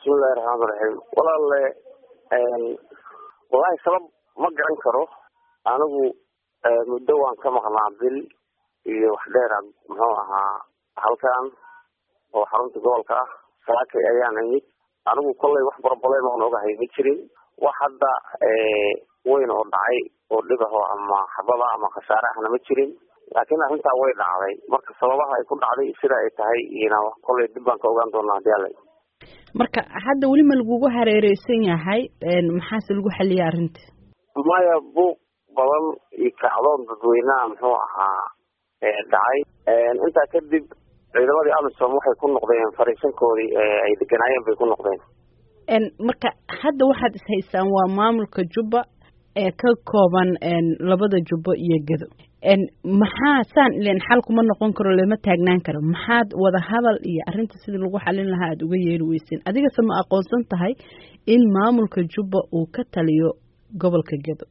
بسم الله الرحمن الرحيم والله سبب ما قرن كرو أنا مدوان كما قنابل يوحدير محوها halkan oo xarunta gobolka ah saaka ayaan imid anigu kulay wax barbalay ma ogahay ma jirin wax hadda weyn oo dhacay oo dhibaho ama xabada ama khasaare ahna ma jirin laakiin arrinta way dhacday marka sababaha ay ku dhacday sida ay tahay ina wax kulay dib baan ka ogaan doonaa hadii marka hadda wali ma lagu hareereysan yahay maxaa lagu xaliyay arrinta maya buuq badan iyo kacdoon dadweynaha muxuu ahaa dhacay inta kadib ciidamadii AMISOM waxay ku noqdeen fariisankoodii ay deganayeen bay ku noqdeen marka hadda waxaad is haysaan waa maamulka Jubba ee ka kooban labada Jubba iyo Gedo maxaa saan ileen xal kuma noqon karo lama taagnaan karo maxaad wada hadal iyo arrinta sidii lagu xalin lahaa aad uga yeeri weyseen adiga sama aqoonsan tahay in maamulka Jubba uu ka taliyo gobolka Gedo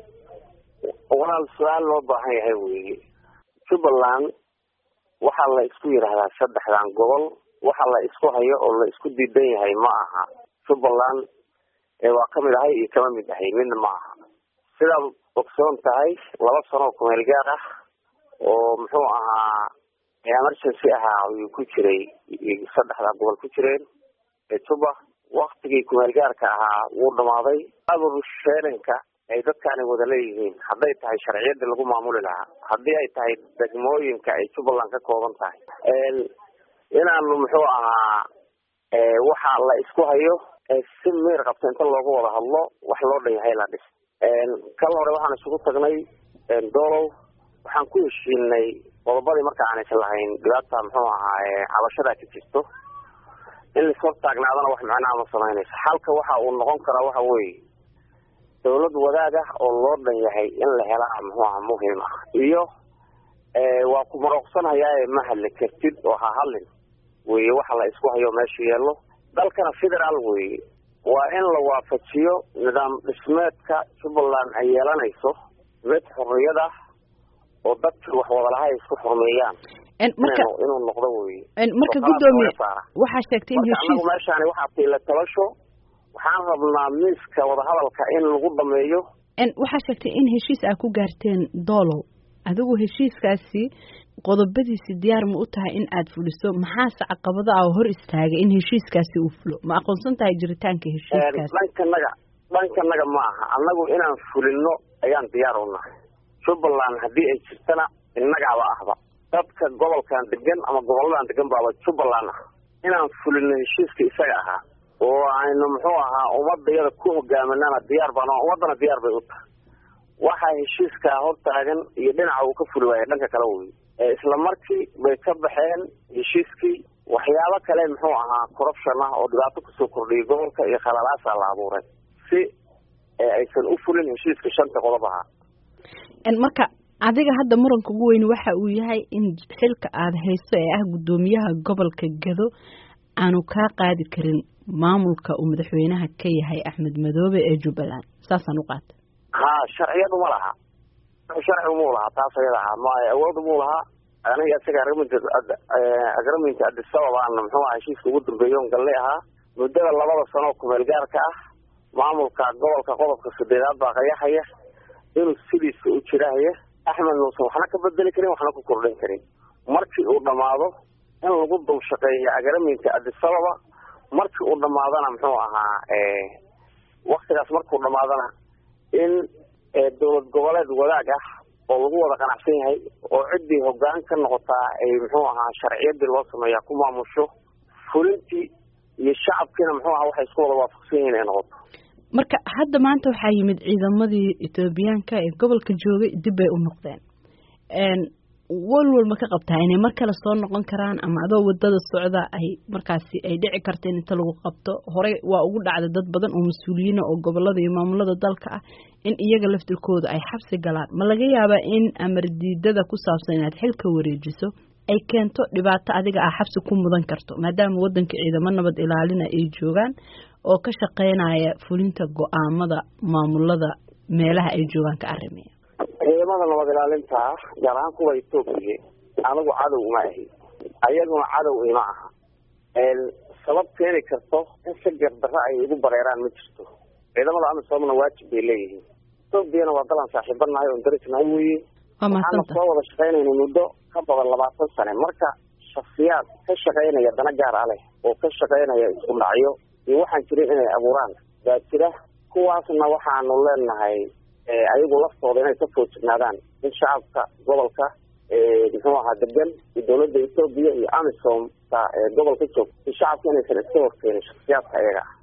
walaal su'aal loo baahan yahay weeye Jubbaland waxa la isku yiraahdaa saddexdan gobol waxa la isku hayo oo la isku diidan yahay ma aha Jubbaland waa kamid ahay iyo kama mid ahay midna ma aha sida ogsoon tahay laba sano ku meel gaar ah oo muxuu ahaa emergency uu ku jiray saddexda gobol ku jireen Jubba waqtigii ku meel gaarka ahaa wuu dhamaaday abuur sheeranka ay dadkaan wada leeyihiin haday tahay sharciyada lagu maamuli lahaa hadii ay tahay degmooyinka ay Jubbaland ka kooban tahay inaanu muxuu ahaa waxa la isku hayo si meer qabta inta looga wada hadlo wax loo dhayahay la dhis kala hore waxaan isugu tagnay doolow waxaan ku heshiinay qodobadii marka aan isla lahayn dhibaatada muxuu ahaa cabashada ka jirto in la soo taagnaadana wax macna ama sameynaysa halka waxa uu noqon kara waxa weeye dawlad wadaaga oo loo dhan yahay in la helo muhiim muhiim ah iyo waa ku marooqsanayaa ma hadli kartid oo ha hadlin weeye waxa la isku hayo meesha yeelo dalkana federal weeye waa in la waafajiyo nidaam dhismeedka Jubbaland ay yeelanayso mid xorriyada oo dadku wax wada lahayn isku xurmeeyaan marka inuu noqdo weeye marka gudoomiye waxa sheegtay in heshiis meeshaan waxa la talasho waxaan rabnaa miiska wada hadalka in lagu dhameeyo waxa sheegtay in heshiis ay ku gaarteen doolow adigu heshiiskaasi qodobadiisa diyaar ma u tahay in aad fuliso maxaa caqabada ah hor istaagay in heshiiskaasi uu fulo ma aqoonsan tahay jiritaanka heshiiskaasi dhankanaga ma aha anagu inaan fulino ayaan diyaar u nahay Jubbaland hadii ay jirtana innagaaba ahba dadka gobolkan degan ama goboladan degan baa Jubbaland ah inaan fulino heshiiska isaga ahaa oo aynu muxuu ahaa ummadayada ku hogaaminana diyaar baan wadana diyaar bay u tahay waxa heshiiska hortaagan iyo dhinaca uu ka fulay dhanka kale weey isla markii bay ka baxeen heshiiskii waxyaabo kale muxuu ahaa corruption ah oo dhibaato ku soo kordhiyay gobolka iyo khalalaas la abuuray si aysan u fulin heshiiska shanta qodobaha marka adiga hadda muranka ugu weyn waxa uu yahay in xilka aad hayso ee ah gudoomiyaha gobolka Gedo aanu ka qaadi karin maamulka uu madaxweynaha ka yahay Axmed Madoobe ee Jubbaland saasan u qaat sharciyadu ma laha sharci mu laha taas ayada ma awood mu laha aniga isaga agreement Addis Ababa muxuu ahaa heshiiska ugu dambeeyay galle ahaa muddada labada sano ku meel gaarka ah maamulka gobolka qodobka 8aad baa qayaxaya inuu sidiisa u jiraayo Axmed Nuusan waxna ka bedeli karin waxna ku kordhin karin markii uu dhamaado in lagu dul shaqeeyo agreement Addis Ababa markii uu dhamaadana muxuu ahaa waqtigaas markuu dhamaadana in dawlad goboleed wadaag ah oo lagu wada qanacsan yahay oo cidii hoggaan ka noqota ay muxuu ahaa sharciyada loo sameeyaa ku maamusho fulintii iyo shacabkina muxuu ahaa waxay isku wada waafaqsan yihiin in noqoto marka hadda maanta waxa yimid ciidamadii Itoobiyaanka ee gobolka joogay dib ay u noqdeen walwal ma ka qabtaa inay mar kale soo noqon karaan ama adoo wadada socda ay markaasi ay dhici karteen inta lagu qabto hore waa ugu dhacday dad badan oo mas'uuliyiin oo gobolada iyo maamulada dalka ah in iyaga laftirkooda ay xabsi galaan ma laga yaabaa in amar diidada ku saabsan inaad xilka wareejiso ay keento dhibaato adiga ah xabsi ku mudan karto maadaama wadanka ciidamada nabad ilaalina ay joogaan oo ka shaqeynaya fulinta go'aamada maamulada meelaha ay joogaan ka arrimeeya ciidamada nabad ilaalinta gaar ahaan kuwa Itoobiya anigu cadow ma ahi ayaguna cadow ima aha sabab keeni karto in si gardarro ay igu bareeraan ma jirto. ciidamada amisoomna waajib bay leeyihiin. Etoobiyana waa dalan saaxiibanahay oo darisnahay weeye. waxaana soo wada shaqaynayna muddo ka badan 20 sano. marka shakhsiyaad ka shaqaynaya dana gaar ah leh oo ka shaqaynaya isku dhacyo iyo waxaan jirin inay abuuraan baa jira. kuwaasna waxaanu leenahay ayagu laftooda inay ka foojignaadaan in shacabka gobolka muxuu ahaa degan iyo dowladda Itoobiya iyo amisom gobolka joog shacabka inaysan iska horkeenin shakhsiyaadka ayaga.